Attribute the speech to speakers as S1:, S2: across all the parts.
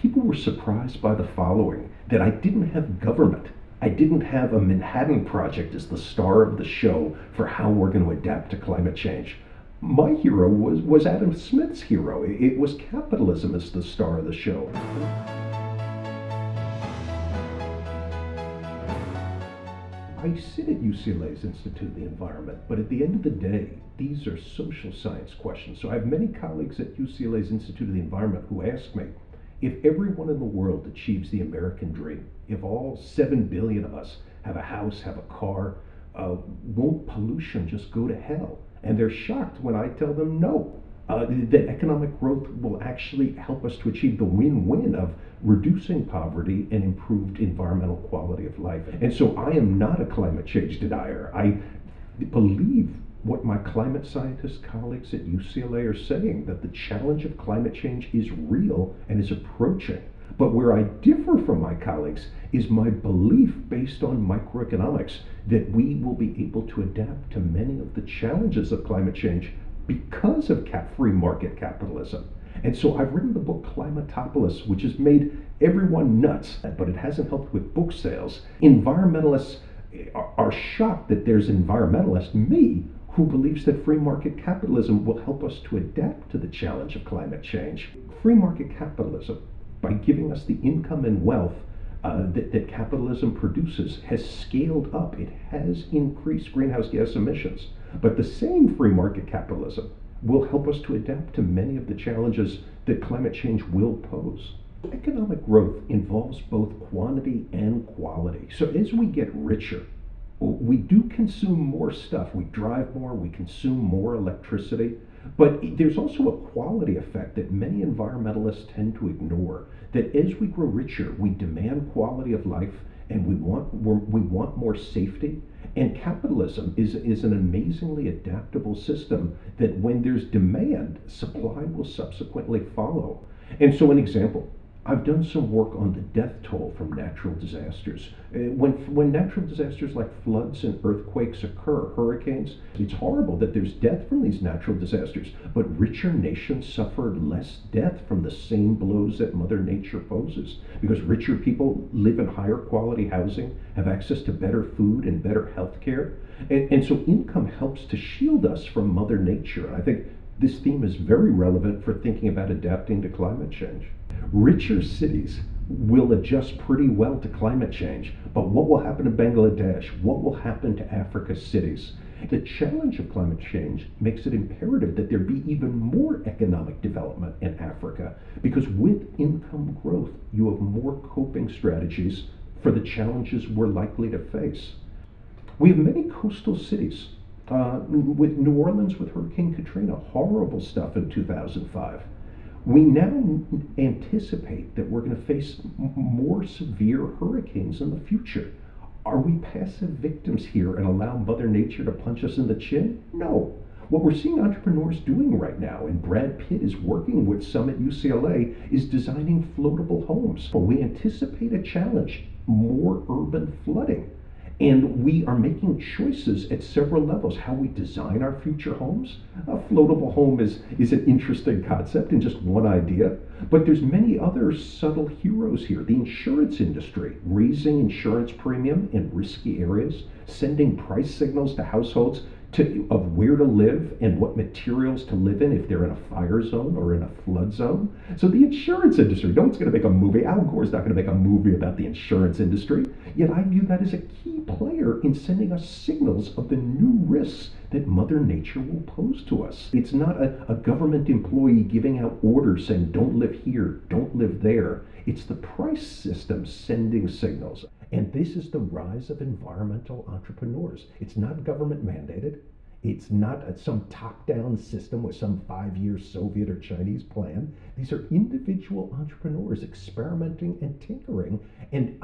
S1: people were surprised by the following: that I didn't have government. I didn't have a Manhattan Project as the star of the show for how we're going to adapt to climate change. My hero was Adam Smith's hero. It was capitalism as the star of the show. I sit at UCLA's Institute of the Environment, but at the end of the day, these are social science questions. So I have many colleagues at UCLA's Institute of the Environment who ask me, if everyone in the world achieves the American dream, if all 7 billion of us have a house, have a car, won't pollution just go to hell? And they're shocked when I tell them no. That economic growth will actually help us to achieve the win-win of reducing poverty and improved environmental quality of life. And so I am not a climate change denier. I believe what my climate scientist colleagues at UCLA are saying, that the challenge of climate change is real and is approaching. But where I differ from my colleagues is my belief based on microeconomics that we will be able to adapt to many of the challenges of climate change because of free market capitalism. And so I've written the book Climatopolis, which has made everyone nuts, but it hasn't helped with book sales. Environmentalists are shocked that there's an environmentalist, me, who believes that free market capitalism will help us to adapt to the challenge of climate change. Free market capitalism, by giving us the income and wealth that capitalism produces, has scaled up. It has increased greenhouse gas emissions. But the same free market capitalism will help us to adapt to many of the challenges that climate change will pose. Economic growth involves both quantity and quality. So as we get richer, we do consume more stuff. We drive more, we consume more electricity, but there's also a quality effect that many environmentalists tend to ignore, that as we grow richer, we demand quality of life and we want more safety. And capitalism is an amazingly adaptable system that when there's demand, supply will subsequently follow. And so an example, I've done some work on the death toll from natural disasters. When natural disasters like floods and earthquakes occur, hurricanes, it's horrible that there's death from these natural disasters, but richer nations suffer less death from the same blows that Mother Nature poses, because richer people live in higher quality housing, have access to better food and better health care, and so income helps to shield us from Mother Nature. And I think this theme is very relevant for thinking about adapting to climate change. Richer cities will adjust pretty well to climate change, but what will happen to Bangladesh? What will happen to Africa's cities? The challenge of climate change makes it imperative that there be even more economic development in Africa, because with income growth, you have more coping strategies for the challenges we're likely to face. We have many coastal cities. With New Orleans, with Hurricane Katrina, horrible stuff in 2005. We now anticipate that we're going to face more severe hurricanes in the future. Are we passive victims here and allow Mother Nature to punch us in the chin? No. What we're seeing entrepreneurs doing right now, and Brad Pitt is working with some at UCLA, is designing floatable homes. We anticipate a challenge, more urban flooding. And we are making choices at several levels, how we design our future homes. A floatable home is an interesting concept and just one idea, but there's many other subtle heroes here. The insurance industry, raising insurance premium in risky areas, sending price signals to households of where to live and what materials to live in if they're in a fire zone or in a flood zone. So the insurance industry, no one's going to make a movie. Al Gore's not going to make a movie about the insurance industry. Yet I view that as a key player in sending us signals of the new risks that Mother Nature will pose to us. It's not a government employee giving out orders saying, don't live here, don't live there. It's the price system sending signals. And this is the rise of environmental entrepreneurs. It's not government mandated. It's not some top-down system with some 5-year Soviet or Chinese plan. These are individual entrepreneurs experimenting and tinkering. And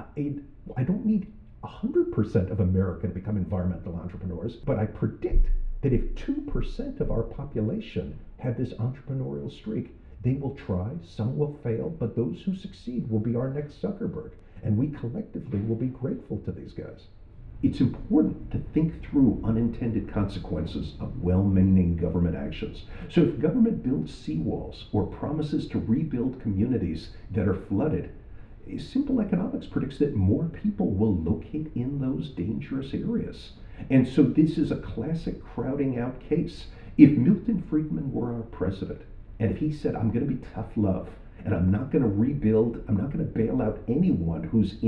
S1: I don't need 100% of America to become environmental entrepreneurs, but I predict that if 2% of our population have this entrepreneurial streak, they will try, some will fail, but those who succeed will be our next Zuckerberg. And we collectively will be grateful to these guys. It's important to think through unintended consequences of well-meaning government actions. So if government builds seawalls or promises to rebuild communities that are flooded, simple economics predicts that more people will locate in those dangerous areas. And so this is a classic crowding out case. If Milton Friedman were our president, and if he said, I'm going to be tough love, and I'm not going to rebuild, I'm not going to bail out anyone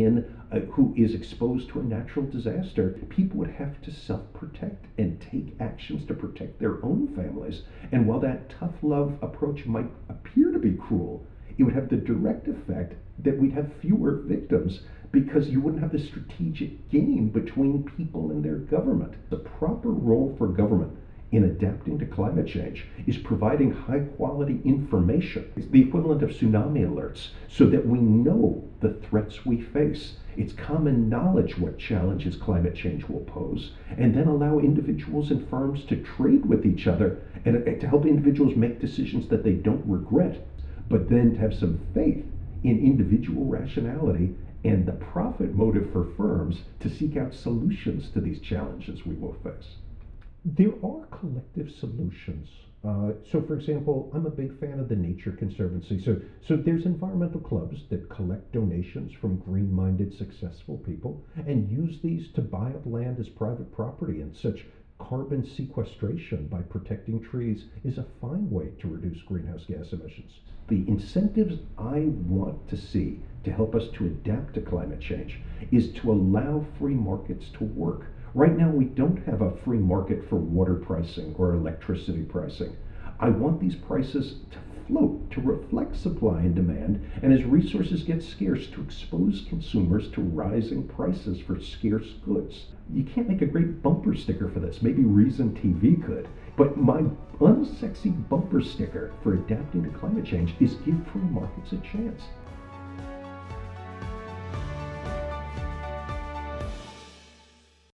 S1: who is exposed to a natural disaster, people would have to self-protect and take actions to protect their own families. And while that tough love approach might appear to be cruel, it would have the direct effect that we'd have fewer victims because you wouldn't have the strategic game between people and their government. The proper role for government in adapting to climate change is providing high quality information. It's the equivalent of tsunami alerts so that we know the threats we face. It's common knowledge what challenges climate change will pose, and then allow individuals and firms to trade with each other and to help individuals make decisions that they don't regret, but then to have some faith in individual rationality and the profit motive for firms to seek out solutions to these challenges we will face. There are collective solutions. So, for example, I'm a big fan of the Nature Conservancy. So there's environmental clubs that collect donations from green-minded, successful people and use these to buy up land as private property. And such carbon sequestration by protecting trees is a fine way to reduce greenhouse gas emissions. The incentives I want to see to help us to adapt to climate change is to allow free markets to work. Right now, we don't have a free market for water pricing or electricity pricing. I want these prices to float, to reflect supply and demand, and as resources get scarce, to expose consumers to rising prices for scarce goods. You can't make a great bumper sticker for this. Maybe Reason TV could. But my unsexy bumper sticker for adapting to climate change is give free markets a chance.